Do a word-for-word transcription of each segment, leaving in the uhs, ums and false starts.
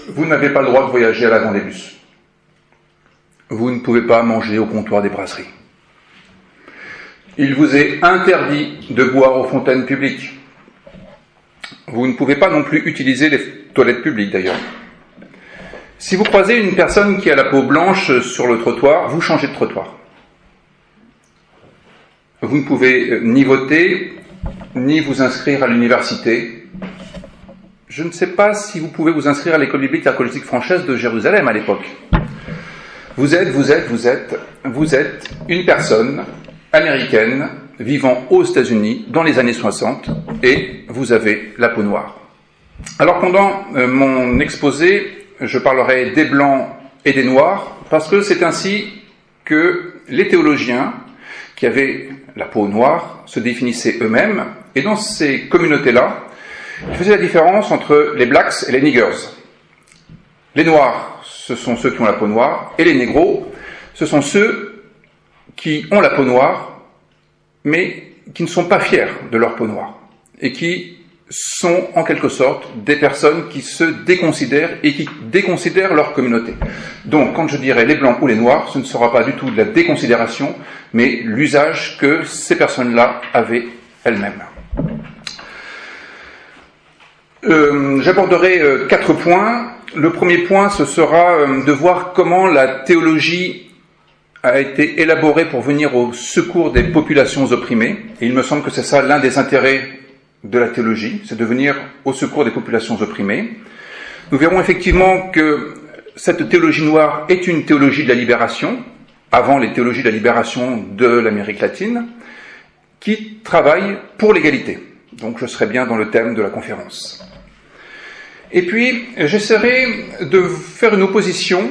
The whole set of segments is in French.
vous n'avez pas le droit de voyager à l'avant des bus. Vous ne pouvez pas manger au comptoir des brasseries. Il vous est interdit de boire aux fontaines publiques. Vous ne pouvez pas non plus utiliser les toilettes publiques d'ailleurs. Si vous croisez une personne qui a la peau blanche sur le trottoir, vous changez de trottoir. Vous ne pouvez ni voter, ni vous inscrire à l'université. Je ne sais pas si vous pouvez vous inscrire à l'école biblique archéologique française de Jérusalem à l'époque. Vous êtes, vous êtes, vous êtes, vous êtes une personne américaine vivant aux États-Unis dans les années soixante et vous avez la peau noire. Alors pendant euh, mon exposé, je parlerai des blancs et des noirs parce que c'est ainsi que les théologiens qui avaient la peau noire se définissaient eux-mêmes et dans ces communautés-là, ils faisaient la différence entre les blacks et les niggers. Les noirs, ce sont ceux qui ont la peau noire et les négros, ce sont ceux qui ont la peau noire mais qui ne sont pas fiers de leur peau noire et qui sont en quelque sorte des personnes qui se déconsidèrent et qui déconsidèrent leur communauté. Donc quand je dirai les blancs ou les noirs, ce ne sera pas du tout de la déconsidération, mais l'usage que ces personnes-là avaient elles-mêmes. Euh, j'aborderai euh, quatre points. Le premier point, ce sera euh, de voir comment la théologie a été élaborée pour venir au secours des populations opprimées. Et il me semble que c'est ça l'un des intérêts de la théologie, c'est de venir au secours des populations opprimées. Nous verrons effectivement que cette théologie noire est une théologie de la libération, avant les théologies de la libération de l'Amérique latine, qui travaille pour l'égalité. Donc je serai bien dans le thème de la conférence. Et puis, j'essaierai de faire une opposition,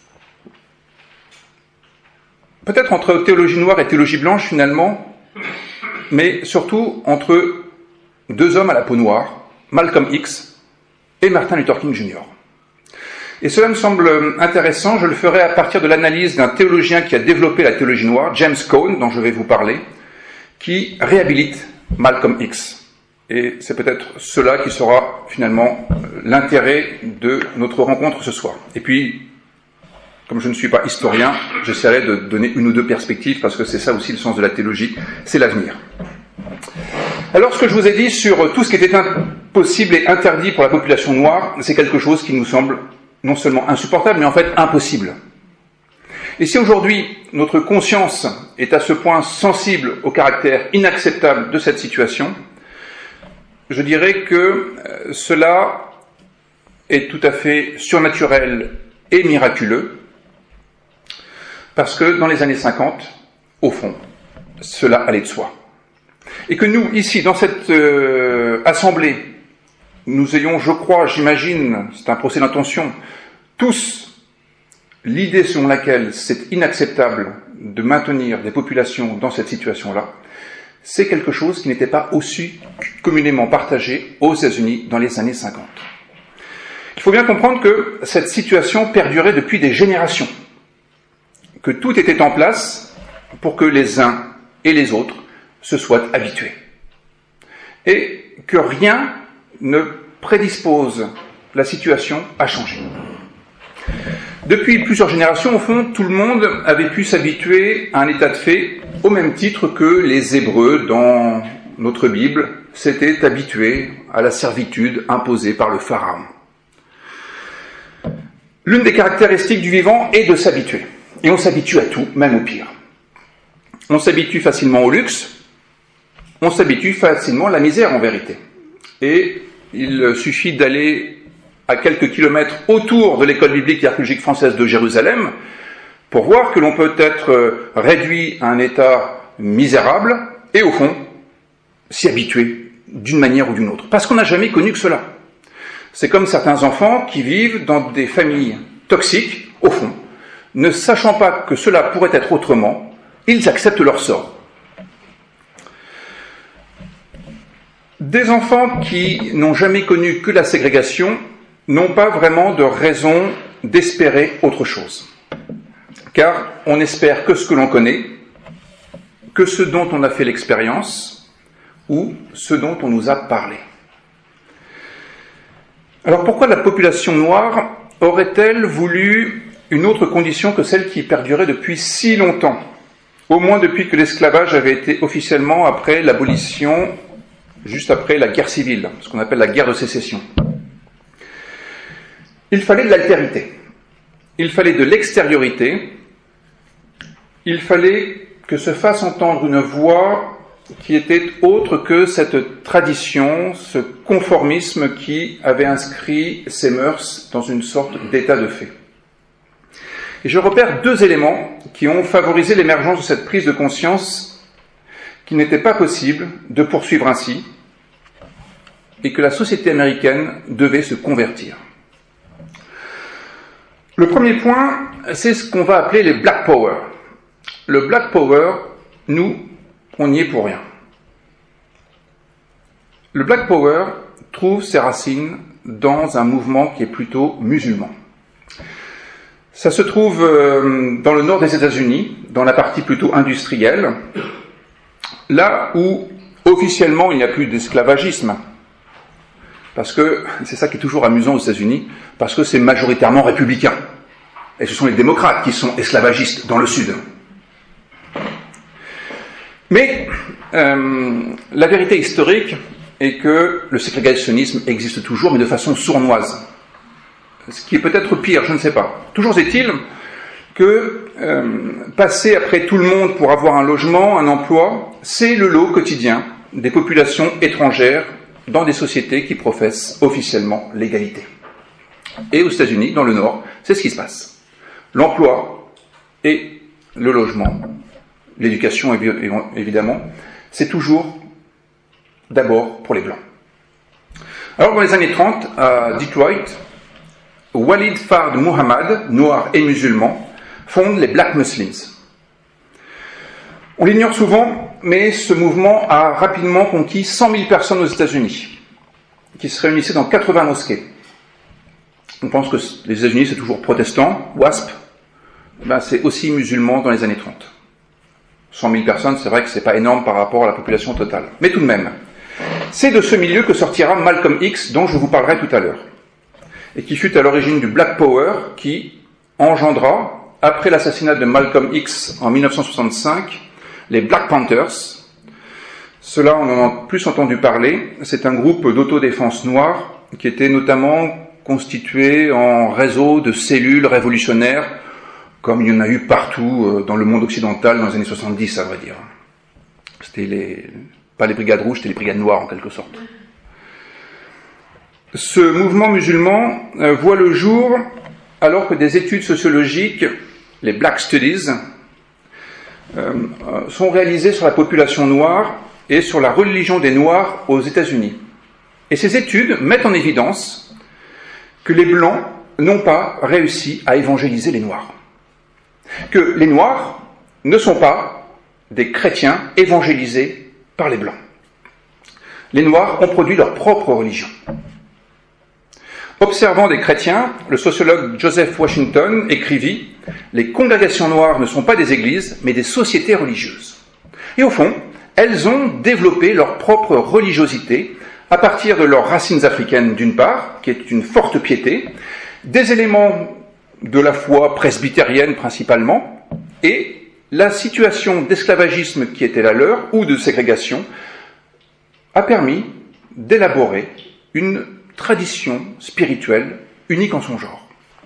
peut-être entre théologie noire et théologie blanche finalement, mais surtout entre deux hommes à la peau noire, Malcolm X et Martin Luther King junior Et cela me semble intéressant, je le ferai à partir de l'analyse d'un théologien qui a développé la théologie noire, James Cone, dont je vais vous parler, qui réhabilite Malcolm X. Et c'est peut-être cela qui sera finalement l'intérêt de notre rencontre ce soir. Et puis, comme je ne suis pas historien, j'essaierai de donner une ou deux perspectives, parce que c'est ça aussi le sens de la théologie, c'est l'avenir. Alors, ce que je vous ai dit sur tout ce qui était impossible et interdit pour la population noire, c'est quelque chose qui nous semble non seulement insupportable, mais en fait impossible. Et si aujourd'hui, notre conscience est à ce point sensible au caractère inacceptable de cette situation, je dirais que cela est tout à fait surnaturel et miraculeux, parce que dans les années cinquante, au fond, cela allait de soi. Et que nous, ici, dans cette euh, assemblée, nous ayons, je crois, j'imagine, c'est un procès d'intention, tous l'idée selon laquelle c'est inacceptable de maintenir des populations dans cette situation-là, c'est quelque chose qui n'était pas aussi communément partagé aux États-Unis dans les années cinquante. Il faut bien comprendre que cette situation perdurait depuis des générations, que tout était en place pour que les uns et les autres se soient habitués, et que rien ne prédispose la situation à changer. Depuis plusieurs générations, au fond, tout le monde avait pu s'habituer à un état de fait au même titre que les Hébreux dans notre Bible s'étaient habitués à la servitude imposée par le Pharaon. L'une des caractéristiques du vivant est de s'habituer. Et on s'habitue à tout, même au pire. On s'habitue facilement au luxe, on s'habitue facilement à la misère en vérité. Et il suffit d'aller à quelques kilomètres autour de l'école biblique et archéologique française de Jérusalem pour voir que l'on peut être réduit à un état misérable et au fond s'y habituer d'une manière ou d'une autre. Parce qu'on n'a jamais connu que cela. C'est comme certains enfants qui vivent dans des familles toxiques, au fond, ne sachant pas que cela pourrait être autrement, ils acceptent leur sort. Des enfants qui n'ont jamais connu que la ségrégation n'ont pas vraiment de raison d'espérer autre chose. Car on n'espère que ce que l'on connaît, que ce dont on a fait l'expérience, ou ce dont on nous a parlé. Alors pourquoi la population noire aurait-elle voulu une autre condition que celle qui perdurait depuis si longtemps, au moins depuis que l'esclavage avait été officiellement après l'abolition, juste après la guerre civile, ce qu'on appelle la guerre de sécession. Il fallait de l'altérité, il fallait de l'extériorité, il fallait que se fasse entendre une voix qui était autre que cette tradition, ce conformisme qui avait inscrit ces mœurs dans une sorte d'état de fait. Et je repère deux éléments qui ont favorisé l'émergence de cette prise de conscience qu'il n'était pas possible de poursuivre ainsi et que la société américaine devait se convertir. Le premier point, c'est ce qu'on va appeler les Black Power. Le Black Power, nous, on n'y est pour rien. Le Black Power trouve ses racines dans un mouvement qui est plutôt musulman. Ça se trouve dans le nord des États-Unis, dans la partie plutôt industrielle, là où officiellement il n'y a plus d'esclavagisme, parce que c'est ça qui est toujours amusant aux États-Unis, parce que c'est majoritairement républicain, et ce sont les démocrates qui sont esclavagistes dans le Sud. Mais euh, la vérité historique est que le ségrégationnisme existe toujours, mais de façon sournoise. Ce qui est peut-être pire, je ne sais pas. Toujours est-il que euh, passer après tout le monde pour avoir un logement, un emploi, c'est le lot quotidien des populations étrangères dans des sociétés qui professent officiellement l'égalité. Et aux États-Unis, dans le Nord, c'est ce qui se passe. L'emploi et le logement, l'éducation évidemment, c'est toujours d'abord pour les Blancs. Alors dans les années trente, à Detroit, Walid Fard Muhammad, noir et musulman, fonde les Black Muslims. On l'ignore souvent, mais ce mouvement a rapidement conquis cent mille personnes aux États-Unis, qui se réunissaient dans quatre-vingts mosquées. On pense que les États-Unis c'est toujours protestant, W A S P, ben c'est aussi musulman dans les années trente. cent mille personnes, c'est vrai que c'est pas énorme par rapport à la population totale, mais tout de même. C'est de ce milieu que sortira Malcolm X, dont je vous parlerai tout à l'heure, et qui fut à l'origine du Black Power, qui engendra, après l'assassinat de Malcolm X en mille neuf cent soixante-cinq, les Black Panthers. Cela, on en a plus entendu parler. C'est un groupe d'autodéfense noire qui était notamment constitué en réseau de cellules révolutionnaires, comme il y en a eu partout dans le monde occidental dans les années soixante-dix, à vrai dire. C'était les, pas les brigades rouges, c'était les brigades noires en quelque sorte. Ce mouvement musulman euh, voit le jour alors que des études sociologiques, les Black Studies, euh, sont réalisées sur la population noire et sur la religion des Noirs aux États-Unis. Et ces études mettent en évidence que les Blancs n'ont pas réussi à évangéliser les Noirs. Que les Noirs ne sont pas des chrétiens évangélisés par les Blancs. Les Noirs ont produit leur propre religion. Observant des chrétiens, le sociologue Joseph Washington écrivit « Les congrégations noires ne sont pas des églises, mais des sociétés religieuses. » Et au fond, elles ont développé leur propre religiosité à partir de leurs racines africaines d'une part, qui est une forte piété, des éléments de la foi presbytérienne principalement, et la situation d'esclavagisme qui était la leur, ou de ségrégation, a permis d'élaborer une tradition spirituelle unique en son genre.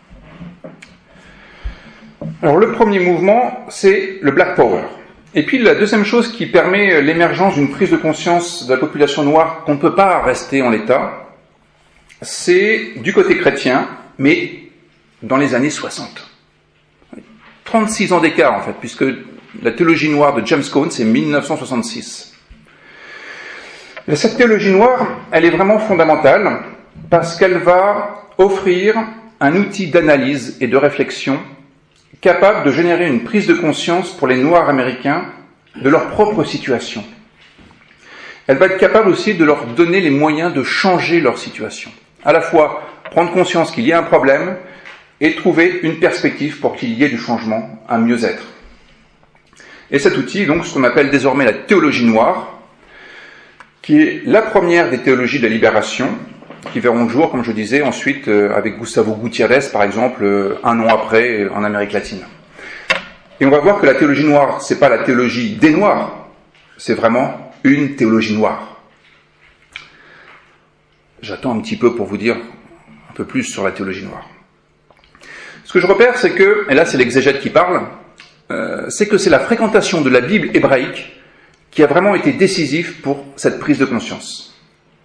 Alors le premier mouvement, c'est le Black Power. Et puis la deuxième chose qui permet l'émergence d'une prise de conscience de la population noire qu'on ne peut pas rester en l'état, c'est du côté chrétien, mais dans les années soixante. trente-six ans d'écart en fait, puisque la théologie noire de James Cone, c'est mille neuf cent soixante-six. Et cette théologie noire, elle est vraiment fondamentale, parce qu'elle va offrir un outil d'analyse et de réflexion capable de générer une prise de conscience pour les Noirs américains de leur propre situation. Elle va être capable aussi de leur donner les moyens de changer leur situation. À la fois prendre conscience qu'il y a un problème et trouver une perspective pour qu'il y ait du changement, un mieux-être. Et cet outil est donc ce qu'on appelle désormais la théologie noire, qui est la première des théologies de la libération, qui verront le jour, comme je disais, ensuite euh, avec Gustavo Gutiérrez, par exemple, euh, un an après, euh, en Amérique latine. Et on va voir que la théologie noire, c'est pas la théologie des Noirs, c'est vraiment une théologie noire. J'attends un petit peu pour vous dire un peu plus sur la théologie noire. Ce que je repère, c'est que, et là c'est l'exégète qui parle, euh, c'est que c'est la fréquentation de la Bible hébraïque qui a vraiment été décisif pour cette prise de conscience.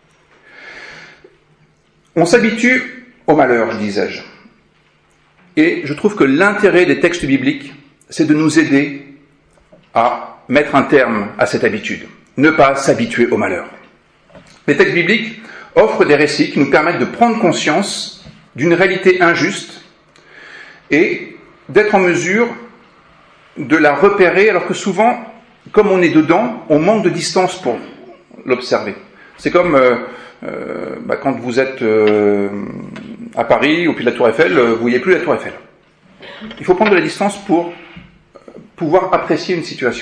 On s'habitue au malheur, je disais-je. Et je trouve que l'intérêt des textes bibliques, c'est de nous aider à mettre un terme à cette habitude, ne pas s'habituer au malheur. Les textes bibliques offrent des récits qui nous permettent de prendre conscience d'une réalité injuste et d'être en mesure de la repérer, alors que souvent, comme on est dedans, on manque de distance pour l'observer. C'est comme euh, euh, bah, quand vous êtes euh, à Paris, au pied de la Tour Eiffel, vous ne voyez plus la Tour Eiffel. Il faut prendre de la distance pour pouvoir apprécier une situation.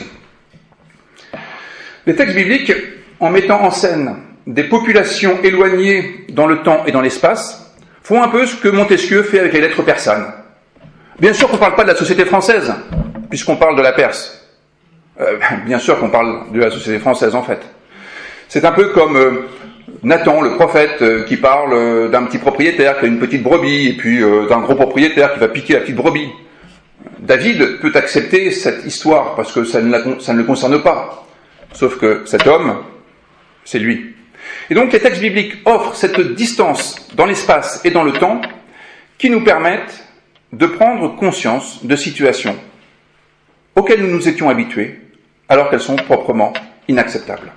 Les textes bibliques, en mettant en scène des populations éloignées dans le temps et dans l'espace, font un peu ce que Montesquieu fait avec les lettres persanes. Bien sûr qu'on ne parle pas de la société française, puisqu'on parle de la Perse. Euh, bien sûr qu'on parle de la société française, en fait. C'est un peu comme euh, Nathan, le prophète, euh, qui parle euh, d'un petit propriétaire qui a une petite brebis, et puis euh, d'un gros propriétaire qui va piquer la petite brebis. David peut accepter cette histoire, parce que ça ne, la, ça ne le concerne pas. Sauf que cet homme, c'est lui. Et donc les textes bibliques offrent cette distance dans l'espace et dans le temps qui nous permettent de prendre conscience de situations auxquelles nous nous étions habitués, alors qu'elles sont proprement inacceptables.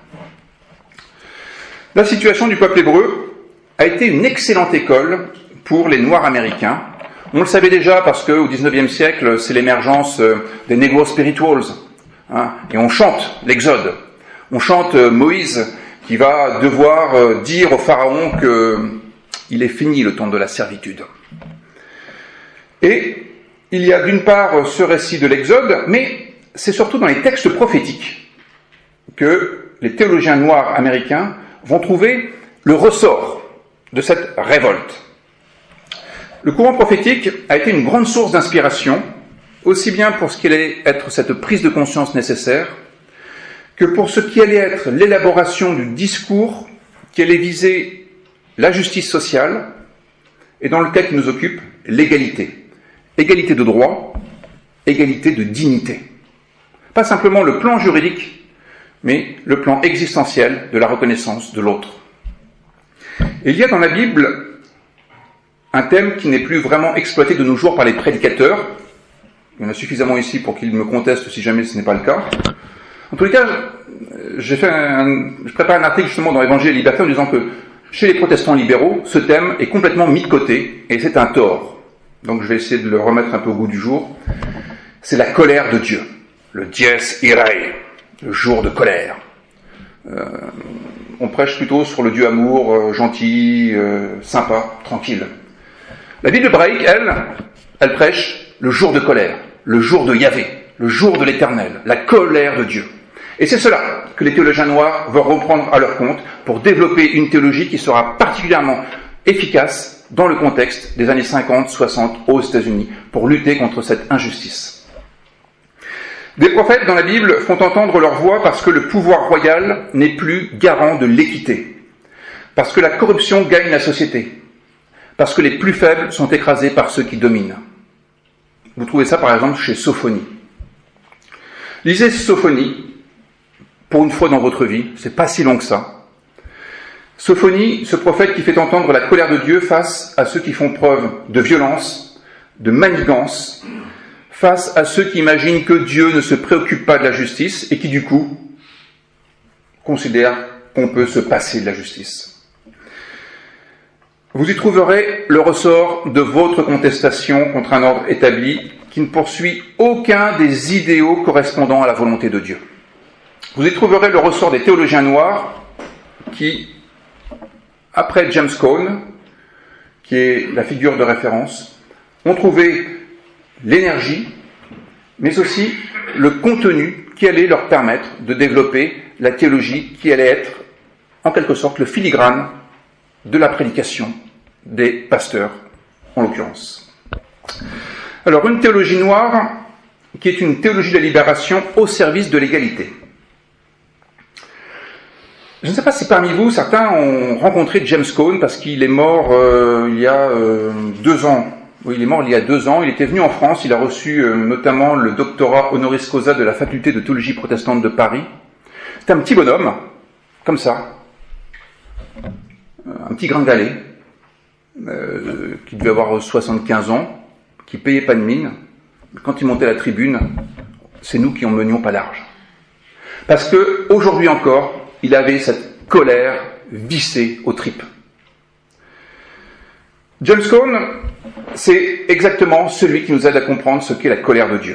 La situation du peuple hébreu a été une excellente école pour les Noirs américains. On le savait déjà parce qu'au dix-neuvième siècle, c'est l'émergence des Negro Spirituals, hein, et on chante l'Exode. On chante Moïse qui va devoir dire au Pharaon qu'il est fini le temps de la servitude. Et il y a d'une part ce récit de l'Exode, mais c'est surtout dans les textes prophétiques que les théologiens noirs américains vont trouver le ressort de cette révolte. Le courant prophétique a été une grande source d'inspiration, aussi bien pour ce qui allait être cette prise de conscience nécessaire, que pour ce qui allait être l'élaboration du discours qui allait viser la justice sociale, et dans le cas qui nous occupe, l'égalité. Égalité de droit, égalité de dignité. Pas simplement le plan juridique, mais le plan existentiel de la reconnaissance de l'autre. Et il y a dans la Bible un thème qui n'est plus vraiment exploité de nos jours par les prédicateurs. Il y en a suffisamment ici pour qu'ils me contestent si jamais ce n'est pas le cas. En tous les cas, j'ai fait un, je prépare un article justement dans l'Évangile libertaire en disant que chez les protestants libéraux, ce thème est complètement mis de côté et c'est un tort. Donc je vais essayer de le remettre un peu au goût du jour. C'est la colère de Dieu, le dies irae, le jour de colère. Euh, on prêche plutôt sur le Dieu amour, euh, gentil, euh, sympa, tranquille. La Bible hébraïque, elle, elle prêche le jour de colère, le jour de Yahvé, le jour de l'Éternel, la colère de Dieu. Et c'est cela que les théologiens noirs vont reprendre à leur compte pour développer une théologie qui sera particulièrement efficace dans le contexte des années cinquante soixante aux États-Unis pour lutter contre cette injustice. Des prophètes dans la Bible font entendre leur voix parce que le pouvoir royal n'est plus garant de l'équité, parce que la corruption gagne la société, parce que les plus faibles sont écrasés par ceux qui dominent. Vous trouvez ça par exemple chez Sophonie. Lisez Sophonie, pour une fois dans votre vie, c'est pas si long que ça. Sophonie, ce prophète qui fait entendre la colère de Dieu face à ceux qui font preuve de violence, de manigance, face à ceux qui imaginent que Dieu ne se préoccupe pas de la justice et qui du coup considèrent qu'on peut se passer de la justice. Vous y trouverez le ressort de votre contestation contre un ordre établi qui ne poursuit aucun des idéaux correspondant à la volonté de Dieu. Vous y trouverez le ressort des théologiens noirs qui, après James Cone, qui est la figure de référence, ont trouvé l'énergie, mais aussi le contenu qui allait leur permettre de développer la théologie qui allait être, en quelque sorte, le filigrane de la prédication des pasteurs, en l'occurrence. Alors, une théologie noire qui est une théologie de la libération au service de l'égalité. Je ne sais pas si parmi vous, certains ont rencontré James Cone, parce qu'il est mort euh, il y a euh, deux ans. Oui, il est mort il y a deux ans. Il était venu en France. Il a reçu euh, notamment le doctorat honoris causa de la faculté de théologie protestante de Paris. C'est un petit bonhomme, comme ça, un petit gringalet, euh, qui devait avoir soixante-quinze ans, qui payait pas de mine. Quand il montait à la tribune, c'est nous qui en menions pas large. Parce que aujourd'hui encore, il avait cette colère vissée aux tripes. James Cone, c'est exactement celui qui nous aide à comprendre ce qu'est la colère de Dieu.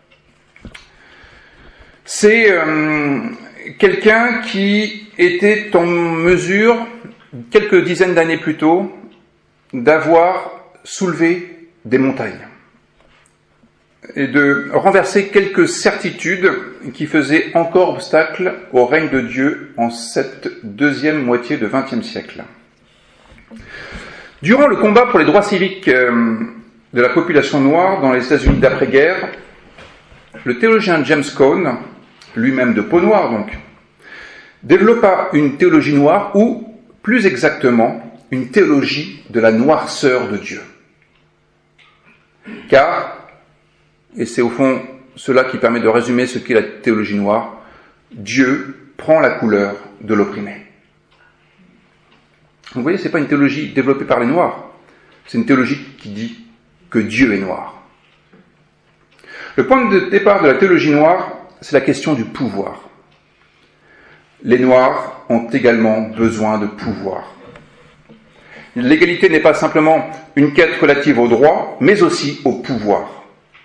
C'est euh, quelqu'un qui était en mesure, quelques dizaines d'années plus tôt, d'avoir soulevé des montagnes et de renverser quelques certitudes qui faisaient encore obstacle au règne de Dieu en cette deuxième moitié du vingtième siècle. Durant le combat pour les droits civiques de la population noire dans les États-Unis d'après-guerre, le théologien James Cone, lui-même de peau noire donc, développa une théologie noire ou, plus exactement, une théologie de la noirceur de Dieu. Car, et c'est au fond cela qui permet de résumer ce qu'est la théologie noire, Dieu prend la couleur de l'opprimé. Vous voyez, ce n'est pas une théologie développée par les Noirs, c'est une théologie qui dit que Dieu est noir. Le point de départ de la théologie noire, c'est la question du pouvoir. Les Noirs ont également besoin de pouvoir. L'égalité n'est pas simplement une quête relative au droit, mais aussi au pouvoir.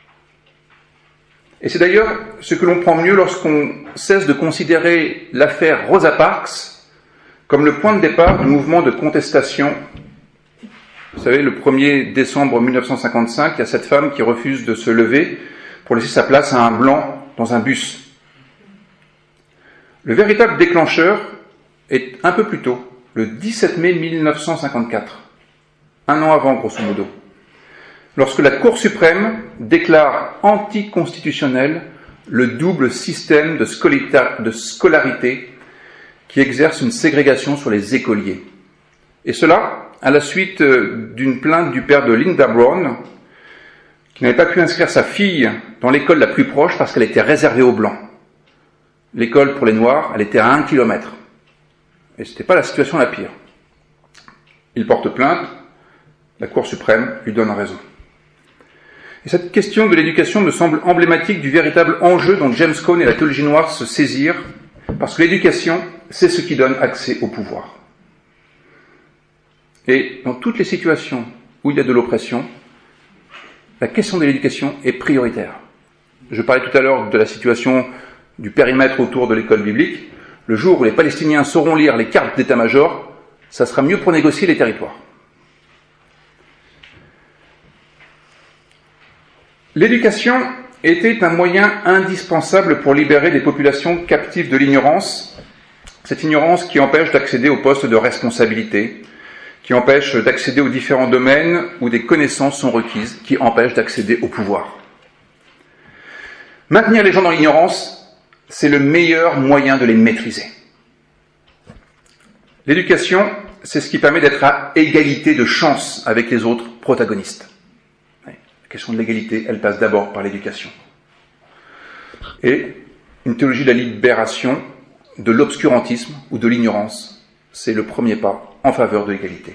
Et c'est d'ailleurs ce que l'on prend mieux lorsqu'on cesse de considérer l'affaire Rosa Parks comme le point de départ du mouvement de contestation. Vous savez, le premier décembre mille neuf cent cinquante-cinq, il y a cette femme qui refuse de se lever pour laisser sa place à un blanc dans un bus. Le véritable déclencheur est un peu plus tôt, le dix-sept mai mille neuf cent cinquante-quatre, un an avant, grosso modo, lorsque la Cour suprême déclare anticonstitutionnel le double système de scolarité qui exerce une ségrégation sur les écoliers. Et cela, à la suite d'une plainte du père de Linda Brown, qui n'avait pas pu inscrire sa fille dans l'école la plus proche parce qu'elle était réservée aux Blancs. L'école pour les Noirs, elle était à un kilomètre. Et ce n'était pas la situation la pire. Il porte plainte, la Cour suprême lui donne raison. Et cette question de l'éducation me semble emblématique du véritable enjeu dont James Cone et la théologie noire se saisirent, parce que l'éducation, c'est ce qui donne accès au pouvoir. Et dans toutes les situations où il y a de l'oppression, la question de l'éducation est prioritaire. Je parlais tout à l'heure de la situation du périmètre autour de l'école biblique. Le jour où les Palestiniens sauront lire les cartes d'état-major, ça sera mieux pour négocier les territoires. L'éducation était un moyen indispensable pour libérer des populations captives de l'ignorance, cette ignorance qui empêche d'accéder aux postes de responsabilité, qui empêche d'accéder aux différents domaines où des connaissances sont requises, qui empêche d'accéder au pouvoir. Maintenir les gens dans l'ignorance, c'est le meilleur moyen de les maîtriser. L'éducation, c'est ce qui permet d'être à égalité de chance avec les autres protagonistes. La question de l'égalité, elle passe d'abord par l'éducation. Et une théologie de la libération de l'obscurantisme ou de l'ignorance, c'est le premier pas en faveur de l'égalité.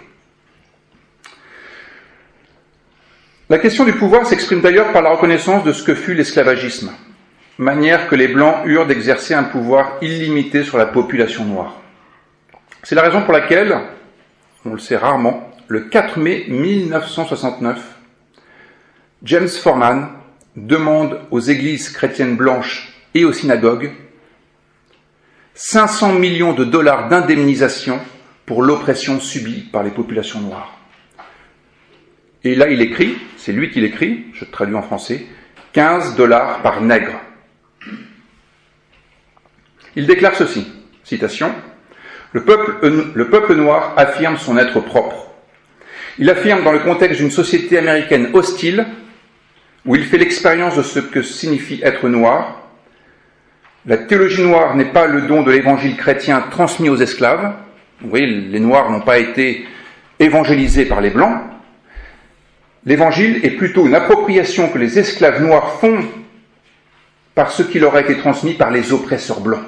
La question du pouvoir s'exprime d'ailleurs par la reconnaissance de ce que fut l'esclavagisme, manière que les Blancs eurent d'exercer un pouvoir illimité sur la population noire. C'est la raison pour laquelle, on le sait rarement, le quatre mai mille neuf cent soixante-neuf, James Forman demande aux églises chrétiennes blanches et aux synagogues cinq cents millions de dollars d'indemnisation pour l'oppression subie par les populations noires. Et là, il écrit, c'est lui qui l'écrit, je traduis en français, quinze dollars par nègre. Il déclare ceci, citation, « Le peuple, le peuple noir affirme son être propre. Il affirme dans le contexte d'une société américaine hostile, où il fait l'expérience de ce que signifie être noir. La théologie noire n'est pas le don de l'évangile chrétien transmis aux esclaves. Vous voyez, les Noirs n'ont pas été évangélisés par les Blancs. L'évangile est plutôt une appropriation que les esclaves noirs font par ce qui leur a été transmis par les oppresseurs blancs.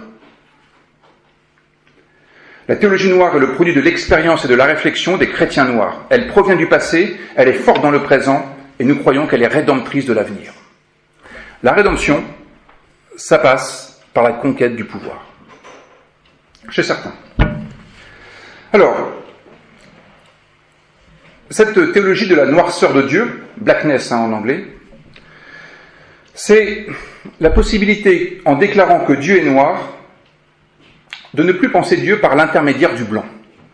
La théologie noire est le produit de l'expérience et de la réflexion des chrétiens noirs. Elle provient du passé, elle est forte dans le présent, et nous croyons qu'elle est rédemptrice de l'avenir. La rédemption, ça passe par la conquête du pouvoir. Chez certains. Alors, cette théologie de la noirceur de Dieu, blackness hein, en anglais, c'est la possibilité, en déclarant que Dieu est noir, de ne plus penser Dieu par l'intermédiaire du blanc.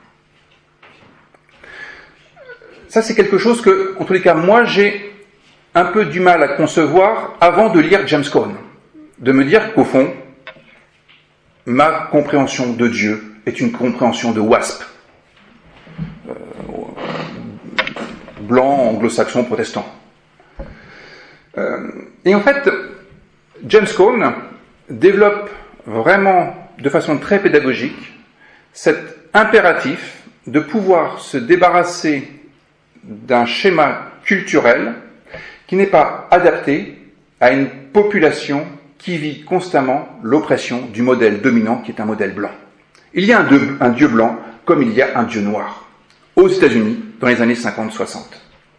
Ça, c'est quelque chose que, en tous les cas, moi, j'ai un peu du mal à concevoir avant de lire James Cone. De me dire qu'au fond, ma compréhension de Dieu est une compréhension de WASP. Euh, blanc, anglo-saxon, protestant. Euh, et en fait, James Cone développe vraiment de façon très pédagogique cet impératif de pouvoir se débarrasser d'un schéma culturel qui n'est pas adapté à une population qui vit constamment l'oppression du modèle dominant qui est un modèle blanc. Il y a un dieu, un dieu blanc comme il y a un dieu noir aux États-Unis dans les années cinquante soixante.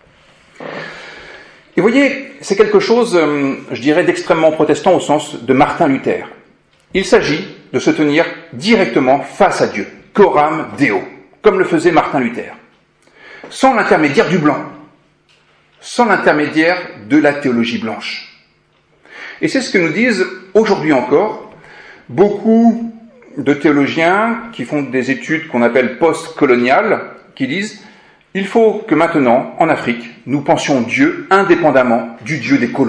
Et vous voyez, c'est quelque chose, je dirais, d'extrêmement protestant au sens de Martin Luther. Il s'agit de se tenir directement face à Dieu, coram Deo, comme le faisait Martin Luther, sans l'intermédiaire du blanc, sans l'intermédiaire de la théologie blanche. Et c'est ce que nous disent aujourd'hui encore beaucoup de théologiens qui font des études qu'on appelle post-coloniales, qui disent « Il faut que maintenant, en Afrique, nous pensions Dieu indépendamment du Dieu des colons ».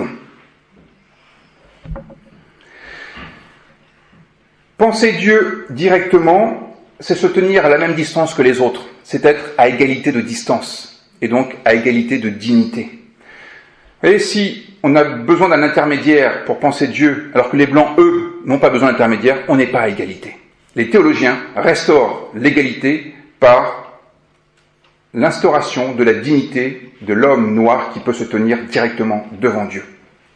Penser Dieu directement, c'est se tenir à la même distance que les autres, c'est être à égalité de distance, et donc à égalité de dignité. Et si on a besoin d'un intermédiaire pour penser Dieu, alors que les Blancs, eux, n'ont pas besoin d'intermédiaire, on n'est pas à égalité. Les théologiens restaurent l'égalité par l'instauration de la dignité de l'homme noir qui peut se tenir directement devant Dieu.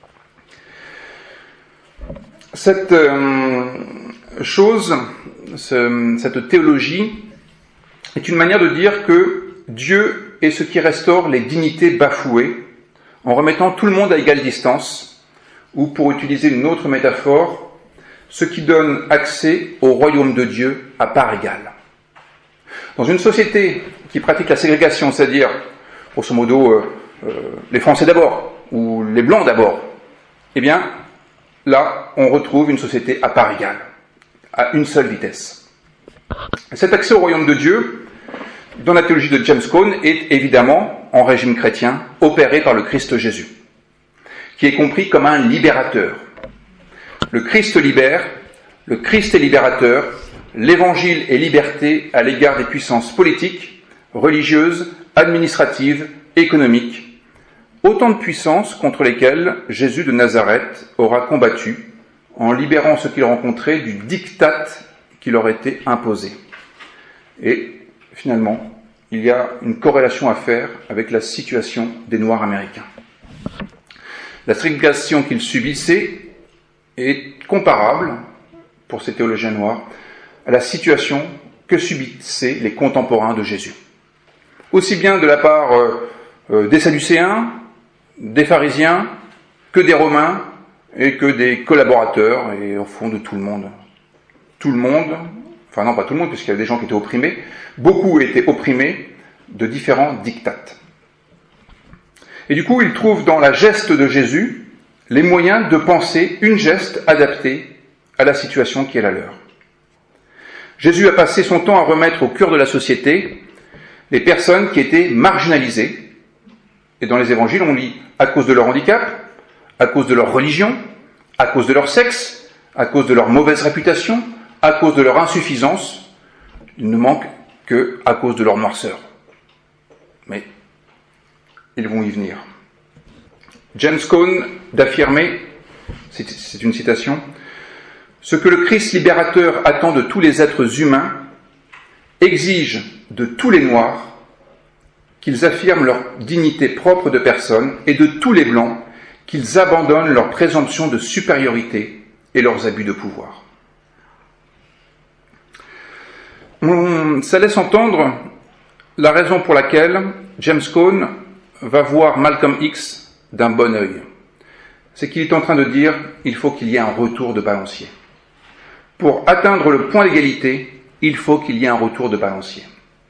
Cette euh, chose, ce, cette théologie, est une manière de dire que Dieu est ce qui restaure les dignités bafouées, en remettant tout le monde à égale distance, ou pour utiliser une autre métaphore, ce qui donne accès au royaume de Dieu à part égale. Dans une société qui pratique la ségrégation, c'est-à-dire, grosso modo, euh, euh, les Français d'abord, ou les Blancs d'abord, eh bien, là, on retrouve une société à part égale, à une seule vitesse. Cet accès au royaume de Dieu, dans la théologie de James Cone, est évidemment, en régime chrétien, opéré par le Christ Jésus, qui est compris comme un libérateur. Le Christ libère, le Christ est libérateur, l'évangile est liberté à l'égard des puissances politiques, religieuses, administratives, économiques, autant de puissances contre lesquelles Jésus de Nazareth aura combattu en libérant ceux qu'il rencontrait du diktat qui leur était imposé. Et finalement, il y a une corrélation à faire avec la situation des Noirs américains. La ségrégation qu'ils subissaient est comparable, pour ces théologiens noirs, à la situation que subissaient les contemporains de Jésus. Aussi bien de la part euh, euh, des Sadducéens, des pharisiens, que des Romains, et que des collaborateurs, et au fond de tout le monde. Tout le monde, enfin non pas tout le monde, puisqu'il y avait des gens qui étaient opprimés, beaucoup étaient opprimés de différents diktats. Et du coup, ils trouvent dans la geste de Jésus les moyens de penser une geste adaptée à la situation qui est la leur. Jésus a passé son temps à remettre au cœur de la société les personnes qui étaient marginalisées. Et dans les évangiles, on lit à cause de leur handicap, à cause de leur religion, à cause de leur sexe, à cause de leur mauvaise réputation, à cause de leur insuffisance, Ils ne manquent que à cause de leur noirceur. Mais ils vont y venir. James Cone d'affirmer, c'est, c'est une citation, « Ce que le Christ libérateur attend de tous les êtres humains exige de tous les Noirs qu'ils affirment leur dignité propre de personne et de tous les Blancs qu'ils abandonnent leur présomption de supériorité et leurs abus de pouvoir. » Ça laisse entendre la raison pour laquelle James Cone va voir Malcolm X d'un bon œil. C'est qu'il est en train de dire il faut qu'il y ait un retour de balancier. Pour atteindre le point d'égalité, il faut qu'il y ait un retour de balancier.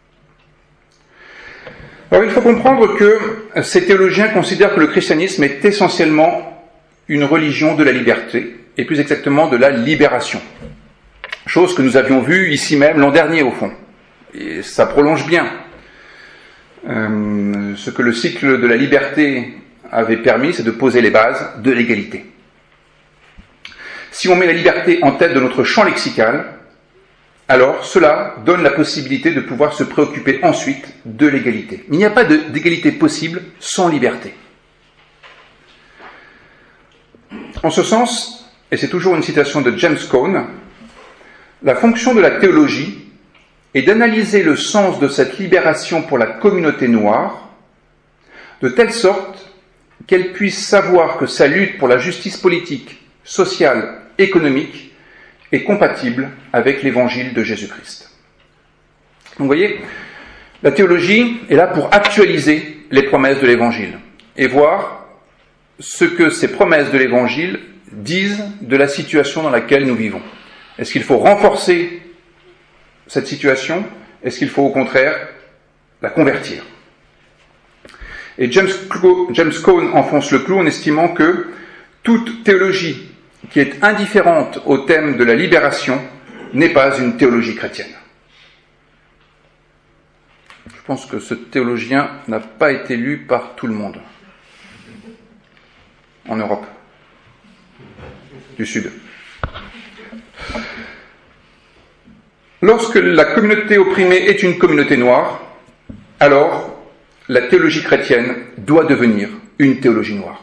Alors il faut comprendre que ces théologiens considèrent que le christianisme est essentiellement une religion de la liberté, et plus exactement de la libération. Chose que nous avions vue ici même l'an dernier au fond. Et ça prolonge bien. Euh, ce que le cycle de la liberté avait permis, c'est de poser les bases de l'égalité. Si on met la liberté en tête de notre champ lexical, alors cela donne la possibilité de pouvoir se préoccuper ensuite de l'égalité. Il n'y a pas de, d'égalité possible sans liberté. En ce sens, et c'est toujours une citation de James Cone, la fonction de la théologie est d'analyser le sens de cette libération pour la communauté noire, de telle sorte qu'elle puisse savoir que sa lutte pour la justice politique, sociale, économique est compatible avec l'évangile de Jésus-Christ. Donc vous voyez, la théologie est là pour actualiser les promesses de l'évangile et voir ce que ces promesses de l'évangile disent de la situation dans laquelle nous vivons. Est-ce qu'il faut renforcer cette situation? Est-ce qu'il faut au contraire la convertir? Et James, James Cone enfonce le clou en estimant que toute théologie qui est indifférente au thème de la libération n'est pas une théologie chrétienne. Je pense que ce théologien n'a pas été lu par tout le monde en Europe du Sud. Lorsque la communauté opprimée est une communauté noire, alors la théologie chrétienne doit devenir une théologie noire.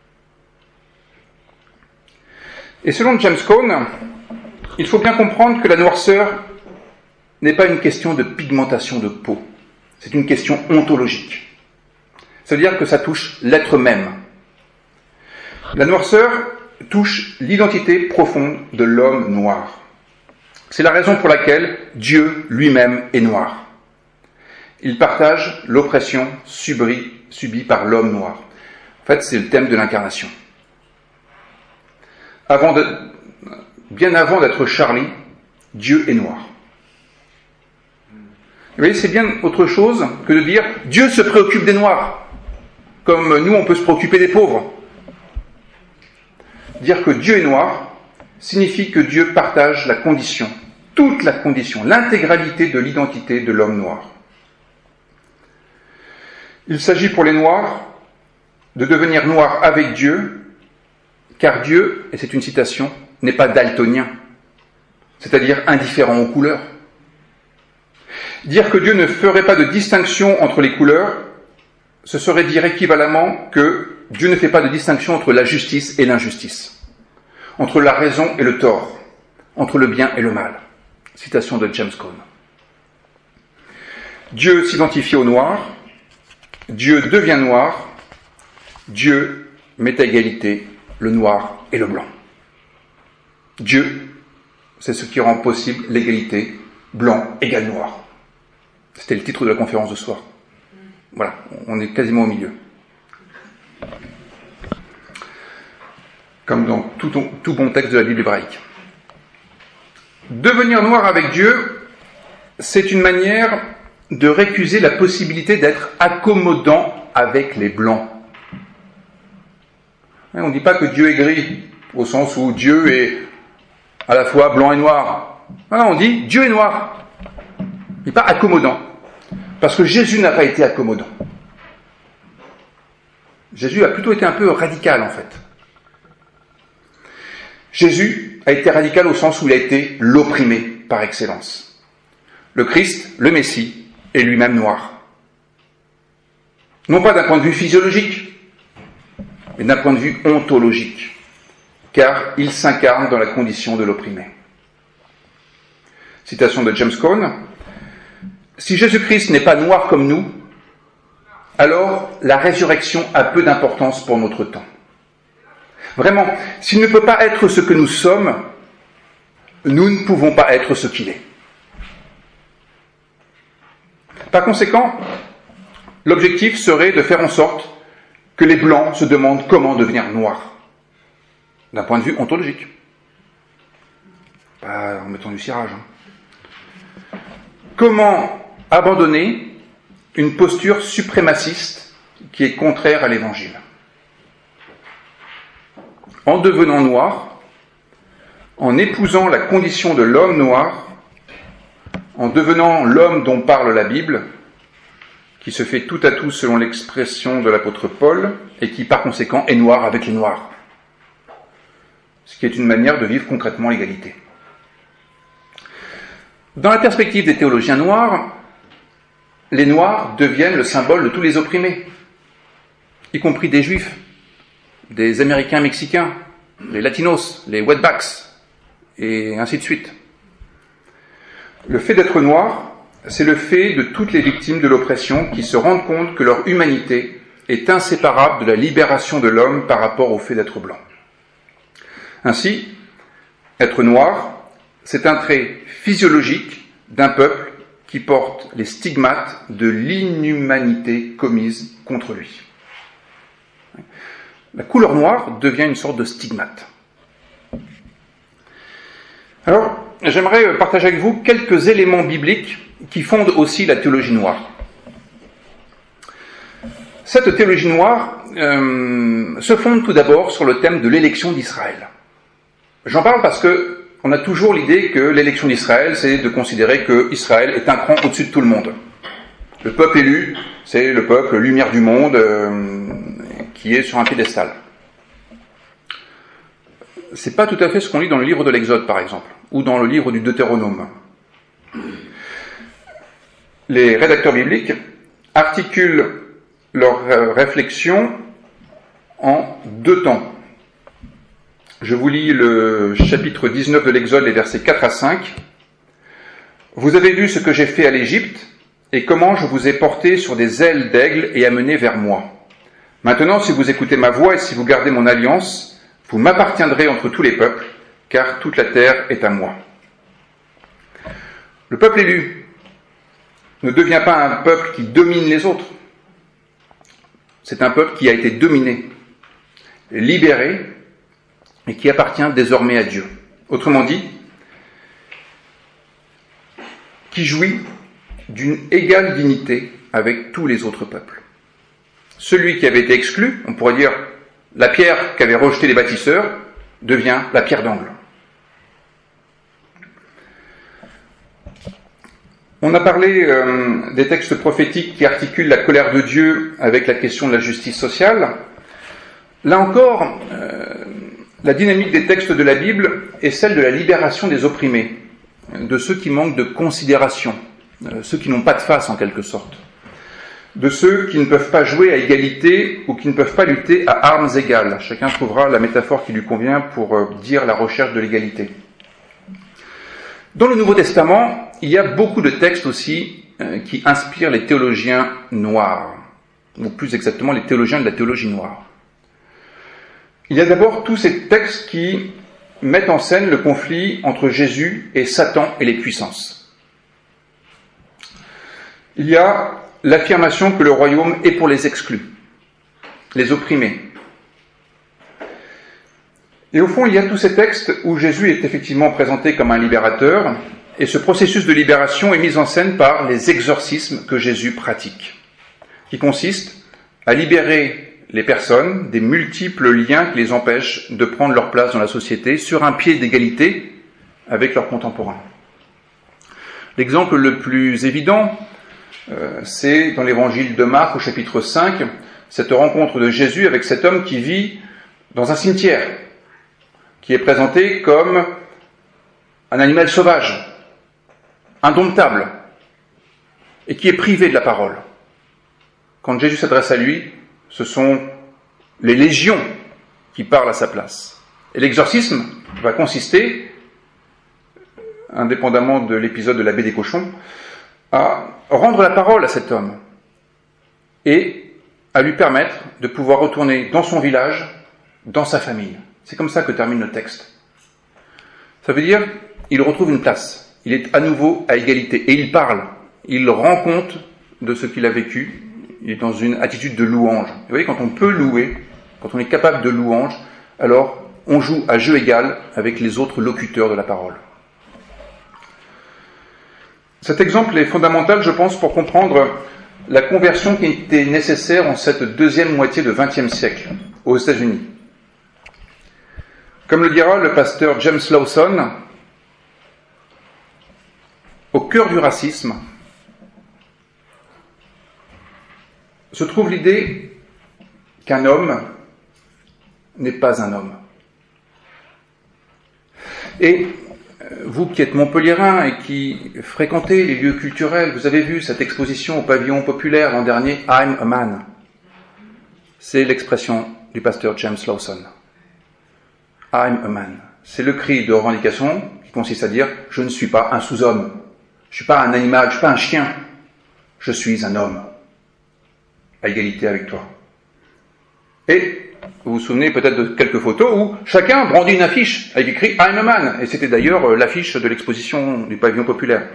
Et selon James Cone, il faut bien comprendre que la noirceur n'est pas une question de pigmentation de peau, c'est une question ontologique. C'est-à-dire que ça touche l'être même. La noirceur touche l'identité profonde de l'homme noir. C'est la raison pour laquelle Dieu lui-même est noir. Il partage l'oppression subie, subie par l'homme noir. En fait, c'est le thème de l'incarnation. Avant de, bien avant d'être Charlie, Dieu est noir. Vous voyez, c'est bien autre chose que de dire Dieu se préoccupe des noirs, comme nous on peut se préoccuper des pauvres. Dire que Dieu est noir signifie que Dieu partage la condition, toute la condition, l'intégralité de l'identité de l'homme noir. Il s'agit pour les noirs de devenir noirs avec Dieu, car Dieu, et c'est une citation, n'est pas daltonien, c'est-à-dire indifférent aux couleurs. Dire que Dieu ne ferait pas de distinction entre les couleurs, ce serait dire équivalemment que Dieu ne fait pas de distinction entre la justice et l'injustice, entre la raison et le tort, entre le bien et le mal. Citation de James Cone. Dieu s'identifie au noir, Dieu devient noir, Dieu met à égalité le noir et le blanc. Dieu, c'est ce qui rend possible l'égalité blanc égale noir. C'était le titre de la conférence de ce soir. Voilà, on est quasiment au milieu. Comme dans tout, tout bon texte de la Bible hébraïque. Devenir noir avec Dieu, c'est une manière de récuser la possibilité d'être accommodant avec les blancs. On ne dit pas que Dieu est gris, au sens où Dieu est à la fois blanc et noir. Non, on dit Dieu est noir. Il n'est pas accommodant. Parce que Jésus n'a pas été accommodant. Jésus a plutôt été un peu radical, en fait. Jésus a été radical au sens où il a été l'opprimé par excellence. le Christ, le Messie, est lui-même noir. Non pas d'un point de vue physiologique, mais d'un point de vue ontologique, car il s'incarne dans la condition de l'opprimé. Citation de James Cone. Si Jésus-Christ n'est pas noir comme nous, alors la résurrection a peu d'importance pour notre temps. Vraiment, s'il ne peut pas être ce que nous sommes, nous ne pouvons pas être ce qu'il est. Par conséquent, l'objectif serait de faire en sorte que les Blancs se demandent comment devenir noirs, d'un point de vue ontologique. Pas en mettant du cirage. Hein. Comment abandonner une posture suprémaciste qui est contraire à l'Évangile. En devenant noir, en épousant la condition de l'homme noir, en devenant l'homme dont parle la Bible, qui se fait tout à tout selon l'expression de l'apôtre Paul, et qui par conséquent est noir avec les noirs. Ce qui est une manière de vivre concrètement l'égalité. Dans la perspective des théologiens noirs, les Noirs deviennent le symbole de tous les opprimés, y compris des Juifs, des Américains mexicains, les Latinos, les Wetbacks, et ainsi de suite. Le fait d'être noir, c'est le fait de toutes les victimes de l'oppression qui se rendent compte que leur humanité est inséparable de la libération de l'homme par rapport au fait d'être blanc. Ainsi, être noir, c'est un trait physiologique d'un peuple qui porte les stigmates de l'inhumanité commise contre lui. La couleur noire devient une sorte de stigmate. Alors, j'aimerais partager avec vous quelques éléments bibliques qui fondent aussi la théologie noire. Cette théologie noire euh, se fonde tout d'abord sur le thème de l'élection d'Israël. J'en parle parce que on a toujours l'idée que l'élection d'Israël, c'est de considérer que Israël est un cran au-dessus de tout le monde. Le peuple élu, c'est le peuple lumière du monde euh, qui est sur un piédestal. C'est pas tout à fait ce qu'on lit dans le livre de l'Exode, par exemple, ou dans le livre du Deutéronome. Les rédacteurs bibliques articulent leur réflexion en deux temps. Je vous lis le chapitre dix-neuf de l'Exode, les versets quatre à cinq. « Vous avez vu ce que j'ai fait à l'Égypte, et comment je vous ai porté sur des ailes d'aigle et amené vers moi. Maintenant, si vous écoutez ma voix et si vous gardez mon alliance, vous m'appartiendrez entre tous les peuples, car toute la terre est à moi. » Le peuple élu ne devient pas un peuple qui domine les autres. C'est un peuple qui a été dominé, libéré, et qui appartient désormais à Dieu. Autrement dit, qui jouit d'une égale dignité avec tous les autres peuples. Celui qui avait été exclu, on pourrait dire la pierre qu'avaient rejetée les bâtisseurs, devient la pierre d'angle. On a parlé euh, des textes prophétiques qui articulent la colère de Dieu avec la question de la justice sociale. Là encore, euh, la dynamique des textes de la Bible est celle de la libération des opprimés, de ceux qui manquent de considération, ceux qui n'ont pas de face en quelque sorte, de ceux qui ne peuvent pas jouer à égalité ou qui ne peuvent pas lutter à armes égales. Chacun trouvera la métaphore qui lui convient pour dire la recherche de l'égalité. Dans le Nouveau Testament, il y a beaucoup de textes aussi qui inspirent les théologiens noirs, ou plus exactement les théologiens de la théologie noire. Il y a d'abord tous ces textes qui mettent en scène le conflit entre Jésus et Satan et les puissances. Il y a l'affirmation que le royaume est pour les exclus, les opprimés. Et au fond, il y a tous ces textes où Jésus est effectivement présenté comme un libérateur, et ce processus de libération est mis en scène par les exorcismes que Jésus pratique, qui consistent à libérer les personnes des multiples liens qui les empêchent de prendre leur place dans la société sur un pied d'égalité avec leurs contemporains. L'exemple le plus évident, euh, c'est dans l'évangile de Marc au chapitre cinq, cette rencontre de Jésus avec cet homme qui vit dans un cimetière, qui est présenté comme un animal sauvage, indomptable, et qui est privé de la parole. Quand Jésus s'adresse à lui, ce sont les légions qui parlent à sa place. Et l'exorcisme va consister, indépendamment de l'épisode de la baie des cochons, à rendre la parole à cet homme et à lui permettre de pouvoir retourner dans son village, dans sa famille. C'est comme ça que termine le texte. Ça veut dire, il retrouve une place. Il est à nouveau à égalité. Et il parle. Il rend compte de ce qu'il a vécu. Il est dans une attitude de louange. Vous voyez, quand on peut louer, quand on est capable de louange, alors on joue à jeu égal avec les autres locuteurs de la parole. Cet exemple est fondamental, je pense, pour comprendre la conversion qui était nécessaire en cette deuxième moitié du vingtième siècle aux États-Unis. Comme le dira le pasteur James Lawson, au cœur du racisme se trouve l'idée qu'un homme n'est pas un homme. Et vous qui êtes montpelliérain et qui fréquentez les lieux culturels, vous avez vu cette exposition au pavillon populaire l'an dernier, I'm a man. C'est l'expression du pasteur James Lawson. I'm a man. C'est le cri de revendication qui consiste à dire « je ne suis pas un sous-homme, je ne suis pas un animal, je ne suis pas un chien, je suis un homme, à égalité avec toi. » Et vous vous souvenez peut-être de quelques photos où chacun brandit une affiche avec écrit « I'm a man » et c'était d'ailleurs l'affiche de l'exposition du pavillon populaire.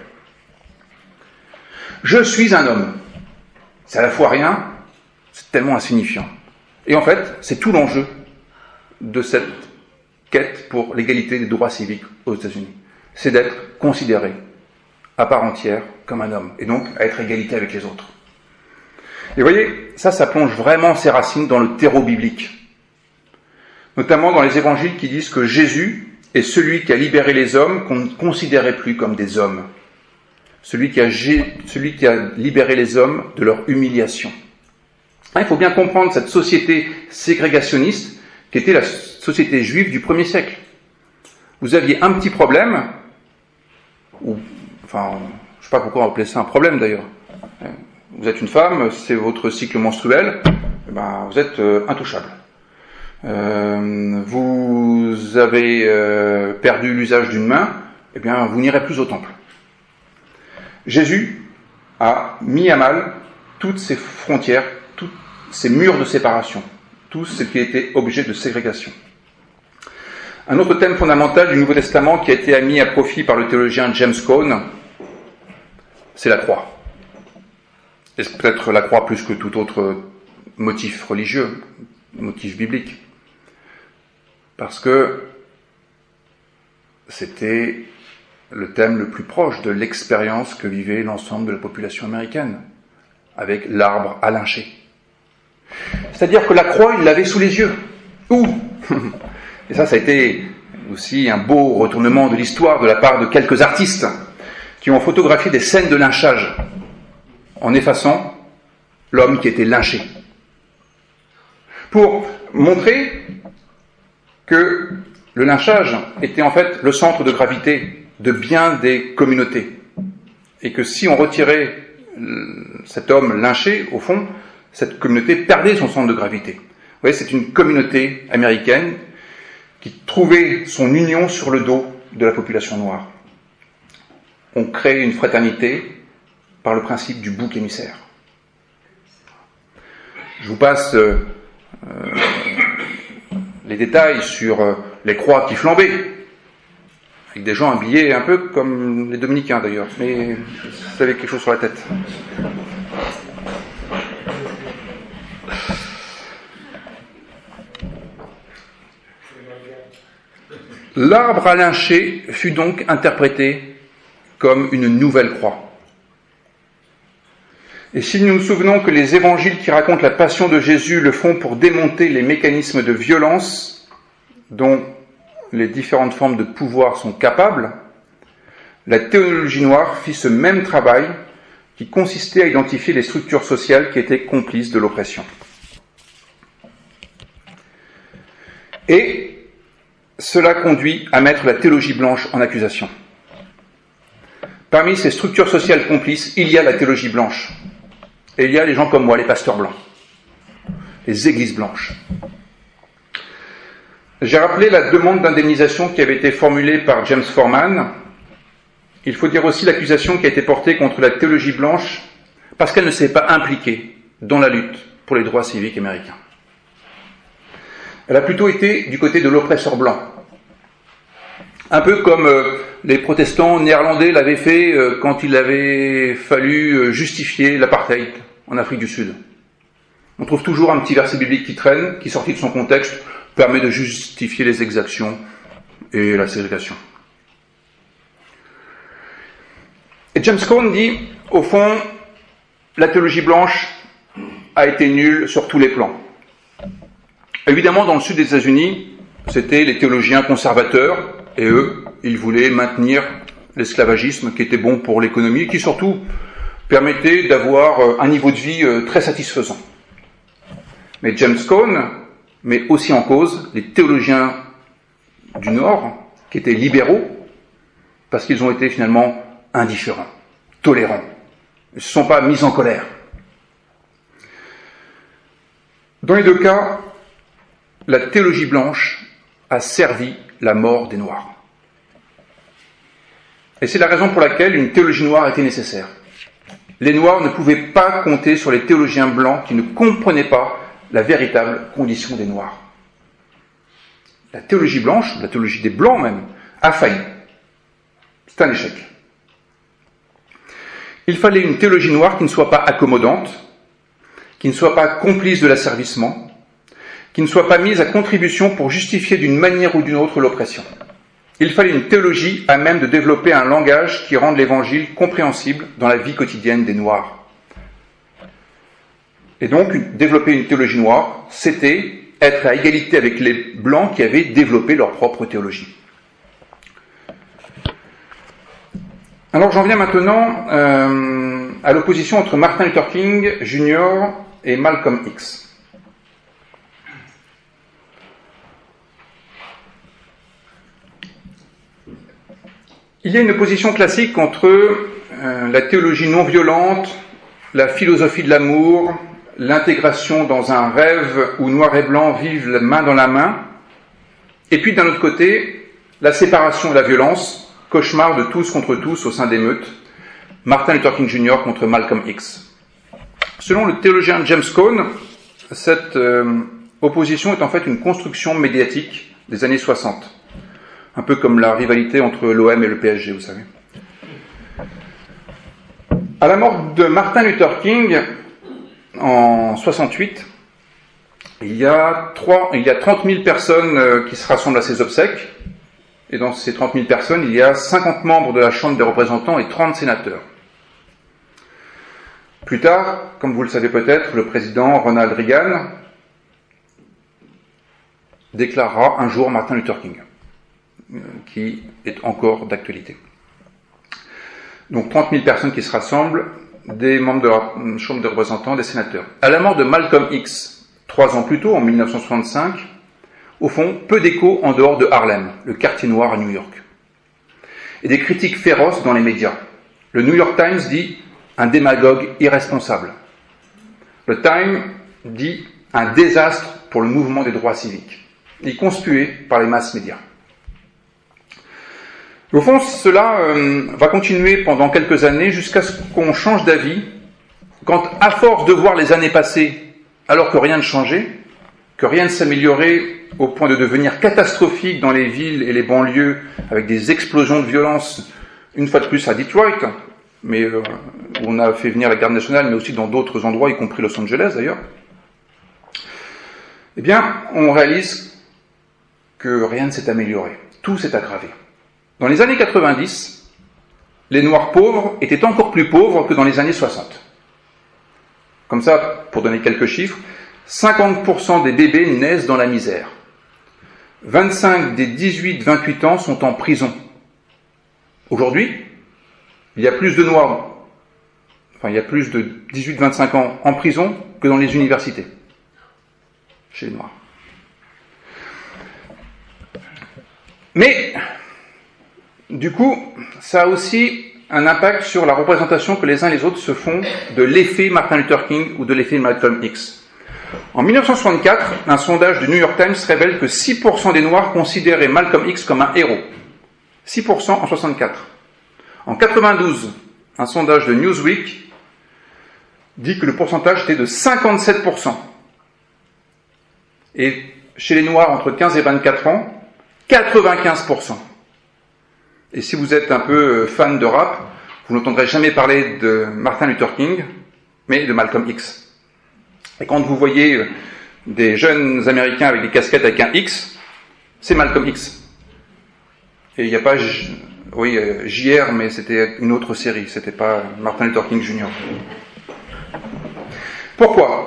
Je suis un homme. C'est à la fois rien, c'est tellement insignifiant. Et en fait, c'est tout l'enjeu de cette quête pour l'égalité des droits civiques aux États-Unis. C'est d'être considéré à part entière comme un homme, et donc à être à égalité avec les autres. Et vous voyez, ça, ça plonge vraiment ses racines dans le terreau biblique. Notamment dans les évangiles qui disent que Jésus est celui qui a libéré les hommes qu'on ne considérait plus comme des hommes. Celui qui a, celui qui a libéré les hommes de leur humiliation. Il faut bien comprendre cette société ségrégationniste qui était la société juive du premier siècle. Vous aviez un petit problème, ou, enfin, je ne sais pas pourquoi on appelait ça un problème d'ailleurs. Vous êtes une femme, c'est votre cycle menstruel, eh ben, vous êtes euh, intouchable. Euh, vous avez euh, perdu l'usage d'une main, eh bien, vous n'irez plus au temple. Jésus a mis à mal toutes ces frontières, tous ces murs de séparation, tout ce qui était objet de ségrégation. Un autre thème fondamental du Nouveau Testament qui a été mis à profit par le théologien James Cone, c'est la croix. Et c'est peut-être la croix plus que tout autre motif religieux, motif biblique. Parce que c'était le thème le plus proche de l'expérience que vivait l'ensemble de la population américaine, avec l'arbre à lyncher. C'est-à-dire que la croix, il l'avait sous les yeux. Où ? Et ça, ça a été aussi un beau retournement de l'histoire de la part de quelques artistes qui ont photographié des scènes de lynchage en effaçant l'homme qui était lynché. Pour montrer que le lynchage était en fait le centre de gravité de bien des communautés. Et que si on retirait cet homme lynché, au fond, cette communauté perdait son centre de gravité. Vous voyez, c'est une communauté américaine qui trouvait son union sur le dos de la population noire. On crée une fraternité par le principe du bouc émissaire. Je vous passe euh, euh, les détails sur euh, les croix qui flambaient, avec des gens habillés un peu comme les dominicains d'ailleurs, mais vous avez quelque chose sur la tête. L'arbre à lyncher fut donc interprété comme une nouvelle croix. Et si nous nous souvenons que les évangiles qui racontent la passion de Jésus le font pour démonter les mécanismes de violence dont les différentes formes de pouvoir sont capables, la théologie noire fit ce même travail qui consistait à identifier les structures sociales qui étaient complices de l'oppression. Et cela conduit à mettre la théologie blanche en accusation. Parmi ces structures sociales complices, il y a la théologie blanche. Et il y a les gens comme moi, les pasteurs blancs, les églises blanches. J'ai rappelé la demande d'indemnisation qui avait été formulée par James Forman. Il faut dire aussi l'accusation qui a été portée contre la théologie blanche parce qu'elle ne s'est pas impliquée dans la lutte pour les droits civiques américains. Elle a plutôt été du côté de l'oppresseur blanc. Un peu comme euh, les protestants néerlandais l'avaient fait euh, quand il avait fallu euh, justifier l'apartheid en Afrique du Sud. On trouve toujours un petit verset biblique qui traîne, qui, sorti de son contexte, permet de justifier les exactions et la ségrégation. Et James Cone dit, au fond, la théologie blanche a été nulle sur tous les plans. Évidemment, dans le sud des États-Unis, c'était les théologiens conservateurs, et eux, ils voulaient maintenir l'esclavagisme qui était bon pour l'économie, qui surtout permettait d'avoir un niveau de vie très satisfaisant. Mais James Cone met aussi en cause les théologiens du Nord, qui étaient libéraux, parce qu'ils ont été finalement indifférents, tolérants. Ils ne se sont pas mis en colère. Dans les deux cas, la théologie blanche a servi la mort des Noirs. Et c'est la raison pour laquelle une théologie noire était nécessaire. Les Noirs ne pouvaient pas compter sur les théologiens blancs qui ne comprenaient pas la véritable condition des Noirs. La théologie blanche, la théologie des Blancs même, a failli. C'est un échec. Il fallait une théologie noire qui ne soit pas accommodante, qui ne soit pas complice de l'asservissement, qui ne soit pas mise à contribution pour justifier d'une manière ou d'une autre l'oppression. Il fallait une théologie à même de développer un langage qui rende l'Évangile compréhensible dans la vie quotidienne des Noirs. Et donc, développer une théologie noire, c'était être à égalité avec les Blancs qui avaient développé leur propre théologie. Alors j'en viens maintenant euh, à l'opposition entre Martin Luther King junior et Malcolm X. Il y a une opposition classique entre euh, la théologie non violente, la philosophie de l'amour, l'intégration dans un rêve où noir et blanc vivent la main dans la main, et puis d'un autre côté, la séparation et la violence, cauchemar de tous contre tous au sein d'émeutes, Martin Luther King junior contre Malcolm X. Selon le théologien James Cone, cette euh, opposition est en fait une construction médiatique des années soixante. Un peu comme la rivalité entre l'O M et le P S G, vous savez. À la mort de Martin Luther King, en soixante-huit, il y a, trois, il y a trente mille personnes qui se rassemblent à ses obsèques. Et dans ces trente mille personnes, il y a cinquante membres de la Chambre des représentants et trente sénateurs. Plus tard, comme vous le savez peut-être, le président Ronald Reagan déclarera un jour Martin Luther King, qui est encore d'actualité. Donc trente mille personnes qui se rassemblent, des membres de la Chambre des représentants, des sénateurs. À la mort de Malcolm X, trois ans plus tôt, en mille neuf cent soixante-cinq, au fond, peu d'écho en dehors de Harlem, le quartier noir à New York. Et des critiques féroces dans les médias. Le New York Times dit « un démagogue irresponsable ». Le Time dit « un désastre pour le mouvement des droits civiques ». Il est conspué par les masses médias. Au fond, cela euh, va continuer pendant quelques années jusqu'à ce qu'on change d'avis, quand, à force de voir les années passer, alors que rien ne changeait, que rien ne s'améliorait au point de devenir catastrophique dans les villes et les banlieues, avec des explosions de violence, une fois de plus à Detroit, mais euh, où on a fait venir la garde nationale, mais aussi dans d'autres endroits, y compris Los Angeles d'ailleurs, eh bien, on réalise que rien ne s'est amélioré. Tout s'est aggravé. Dans les années quatre-vingt-dix, les Noirs pauvres étaient encore plus pauvres que dans les années soixante. Comme ça, pour donner quelques chiffres, cinquante pour cent des bébés naissent dans la misère. vingt-cinq des dix-huit vingt-huit ans sont en prison. Aujourd'hui, il y a plus de Noirs, enfin il y a plus de dix-huit vingt-cinq ans en prison que dans les universités, chez les Noirs. Mais, du coup, ça a aussi un impact sur la représentation que les uns et les autres se font de l'effet Martin Luther King ou de l'effet Malcolm X. En mille neuf cent soixante-quatre, un sondage du New York Times révèle que six pour cent des Noirs considéraient Malcolm X comme un héros. six pour cent en soixante-quatre. En quatre-vingt-douze, un sondage de Newsweek dit que le pourcentage était de cinquante-sept pour cent. Et chez les Noirs entre quinze et vingt-quatre ans, quatre-vingt-quinze pour cent. Et si vous êtes un peu fan de rap, vous n'entendrez jamais parler de Martin Luther King, mais de Malcolm X. Et quand vous voyez des jeunes Américains avec des casquettes avec un X, c'est Malcolm X. Et il n'y a pas, J... oui, J R, mais c'était une autre série, c'était pas Martin Luther King junior Pourquoi ?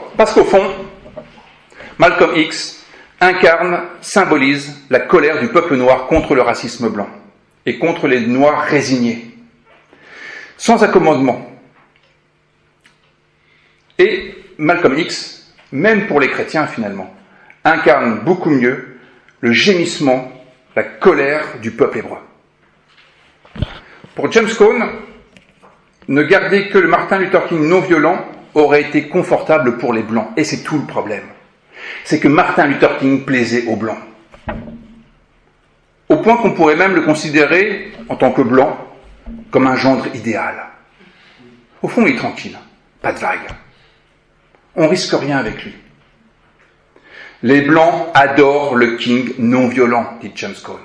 Parce qu'au fond, Malcolm X incarne, symbolise la colère du peuple noir contre le racisme blanc et contre les Noirs résignés, sans accommodement. Et Malcolm X, même pour les chrétiens finalement, incarne beaucoup mieux le gémissement, la colère du peuple hébreu. Pour James Cone, ne garder que le Martin Luther King non violent aurait été confortable pour les Blancs. Et c'est tout le problème. C'est que Martin Luther King plaisait aux Blancs. Au point qu'on pourrait même le considérer, en tant que Blanc, comme un gendre idéal. Au fond, il est tranquille, pas de vague. On risque rien avec lui. Les Blancs adorent le King non violent, dit James Cone.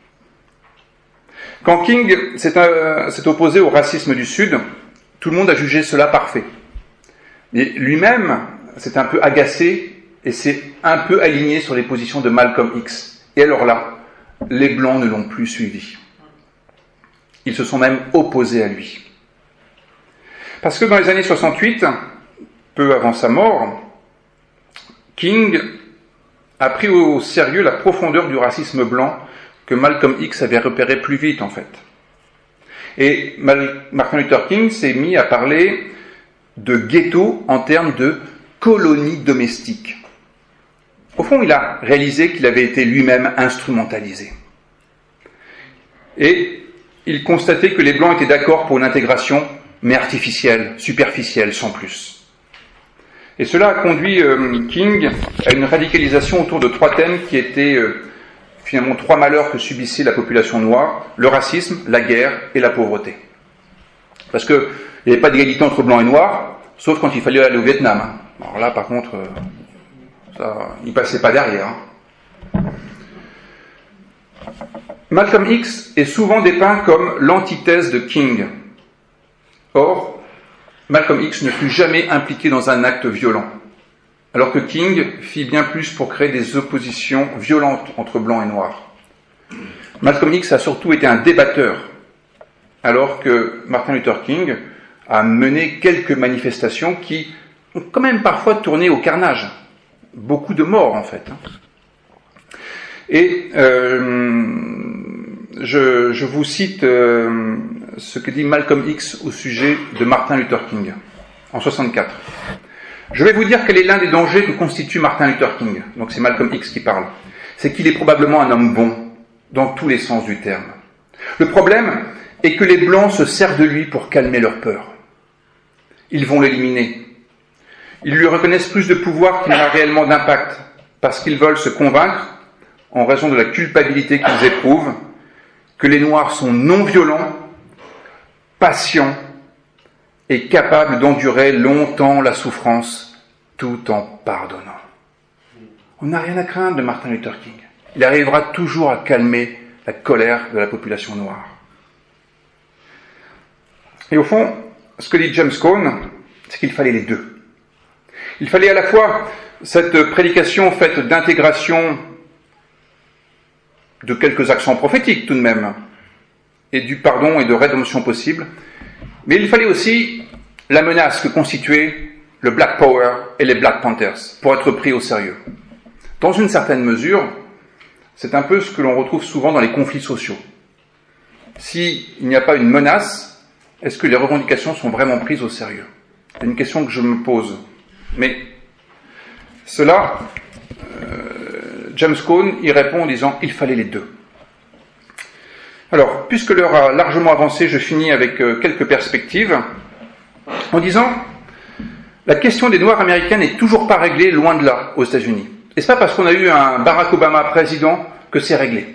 Quand King s'est, euh, s'est opposé au racisme du Sud, tout le monde a jugé cela parfait. Mais lui-même s'est un peu agacé et s'est un peu aligné sur les positions de Malcolm X. Et alors là, les Blancs ne l'ont plus suivi. Ils se sont même opposés à lui. Parce que dans les années soixante-huit, peu avant sa mort, King a pris au sérieux la profondeur du racisme blanc que Malcolm X avait repéré plus vite, en fait. Et Mal- Martin Luther King s'est mis à parler de ghetto en termes de colonie domestique. Au fond, il a réalisé qu'il avait été lui-même instrumentalisé. Et il constatait que les Blancs étaient d'accord pour une intégration, mais artificielle, superficielle, sans plus. Et cela a conduit euh, King à une radicalisation autour de trois thèmes qui étaient euh, finalement trois malheurs que subissait la population noire, le racisme, la guerre et la pauvreté. Parce qu'il n'y avait pas d'égalité entre blancs et noirs, sauf quand il fallait aller au Vietnam. Hein. Alors là, par contre, euh, ça, il ne passait pas derrière. Hein. Malcolm X est souvent dépeint comme l'antithèse de King. Or, Malcolm X ne fut jamais impliqué dans un acte violent, alors que King fit bien plus pour créer des oppositions violentes entre blancs et noirs. Malcolm X a surtout été un débatteur, alors que Martin Luther King a mené quelques manifestations qui ont quand même parfois tourné au carnage. Beaucoup de morts, en fait. Et euh, je, je vous cite euh, ce que dit Malcolm X au sujet de Martin Luther King, en soixante-quatre. Je vais vous dire quel est l'un des dangers que constitue Martin Luther King. Donc c'est Malcolm X qui parle. C'est qu'il est probablement un homme bon, dans tous les sens du terme. Le problème est que les Blancs se servent de lui pour calmer leur peur. Ils vont l'éliminer. Ils lui reconnaissent plus de pouvoir qu'il n'a réellement d'impact, parce qu'ils veulent se convaincre, en raison de la culpabilité qu'ils éprouvent, que les Noirs sont non violents, patients et capables d'endurer longtemps la souffrance tout en pardonnant. On n'a rien à craindre de Martin Luther King. Il arrivera toujours à calmer la colère de la population noire. Et au fond, ce que dit James Cone, c'est qu'il fallait les deux. Il fallait à la fois cette prédication faite d'intégration de quelques accents prophétiques tout de même, et du pardon et de rédemption possible, mais il fallait aussi la menace que constituait le Black Power et les Black Panthers, pour être pris au sérieux. Dans une certaine mesure, c'est un peu ce que l'on retrouve souvent dans les conflits sociaux. S'il n'y a pas une menace, est-ce que les revendications sont vraiment prises au sérieux ? C'est une question que je me pose. Mais cela, euh, James Cone y répond en disant « il fallait les deux ». Alors, puisque l'heure a largement avancé, je finis avec quelques perspectives en disant la question des Noirs américains n'est toujours pas réglée, loin de là, aux États-Unis. Et c'est pas parce qu'on a eu un Barack Obama président que c'est réglé.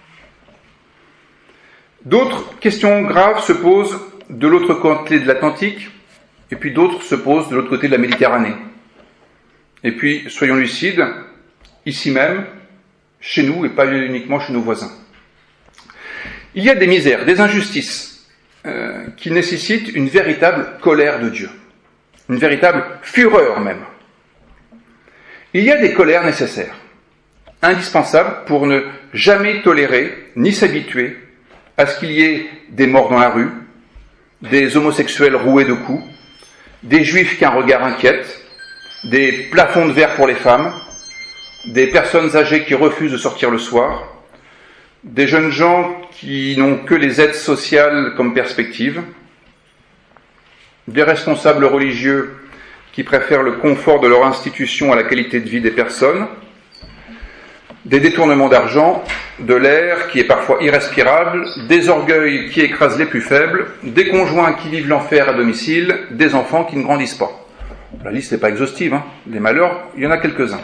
D'autres questions graves se posent de l'autre côté de l'Atlantique, et puis d'autres se posent de l'autre côté de la Méditerranée. Et puis, soyons lucides, ici même, chez nous, et pas uniquement chez nos voisins. Il y a des misères, des injustices, euh, qui nécessitent une véritable colère de Dieu, une véritable fureur même. Il y a des colères nécessaires, indispensables pour ne jamais tolérer ni s'habituer à ce qu'il y ait des morts dans la rue, des homosexuels roués de coups, des juifs qu'un regard inquiète, des plafonds de verre pour les femmes, des personnes âgées qui refusent de sortir le soir, des jeunes gens qui n'ont que les aides sociales comme perspective, des responsables religieux qui préfèrent le confort de leur institution à la qualité de vie des personnes, des détournements d'argent, de l'air qui est parfois irrespirable, des orgueils qui écrasent les plus faibles, des conjoints qui vivent l'enfer à domicile, des enfants qui ne grandissent pas. La liste n'est pas exhaustive, hein. Les malheurs, il y en a quelques-uns.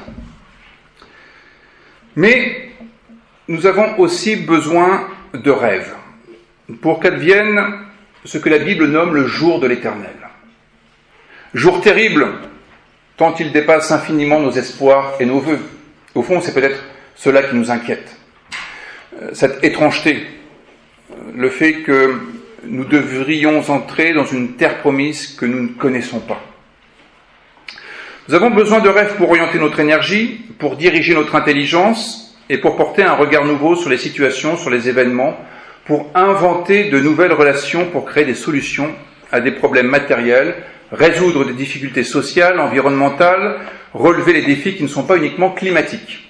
Mais nous avons aussi besoin de rêves pour qu'advienne ce que la Bible nomme le jour de l'Éternel. Jour terrible, tant il dépasse infiniment nos espoirs et nos vœux. Au fond, c'est peut-être cela qui nous inquiète. Cette étrangeté, le fait que nous devrions entrer dans une terre promise que nous ne connaissons pas. Nous avons besoin de rêves pour orienter notre énergie, pour diriger notre intelligence et pour porter un regard nouveau sur les situations, sur les événements, pour inventer de nouvelles relations, pour créer des solutions à des problèmes matériels, résoudre des difficultés sociales, environnementales, relever les défis qui ne sont pas uniquement climatiques.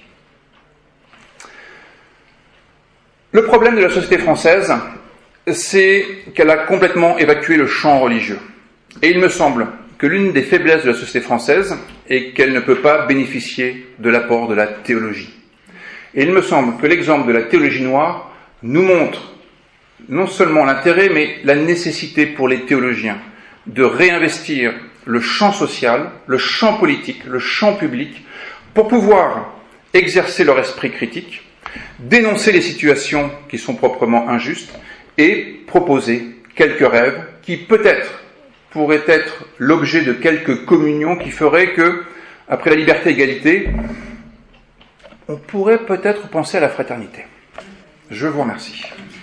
Le problème de la société française, c'est qu'elle a complètement évacué le champ religieux. Et il me semble que l'une des faiblesses de la société française est qu'elle ne peut pas bénéficier de l'apport de la théologie. Et il me semble que l'exemple de la théologie noire nous montre non seulement l'intérêt, mais la nécessité pour les théologiens de réinvestir le champ social, le champ politique, le champ public, pour pouvoir exercer leur esprit critique, dénoncer les situations qui sont proprement injustes et proposer quelques rêves qui peut-être pourraient être l'objet de quelques communions qui feraient que, après la liberté et l'égalité, on pourrait peut-être penser à la fraternité. Je vous remercie.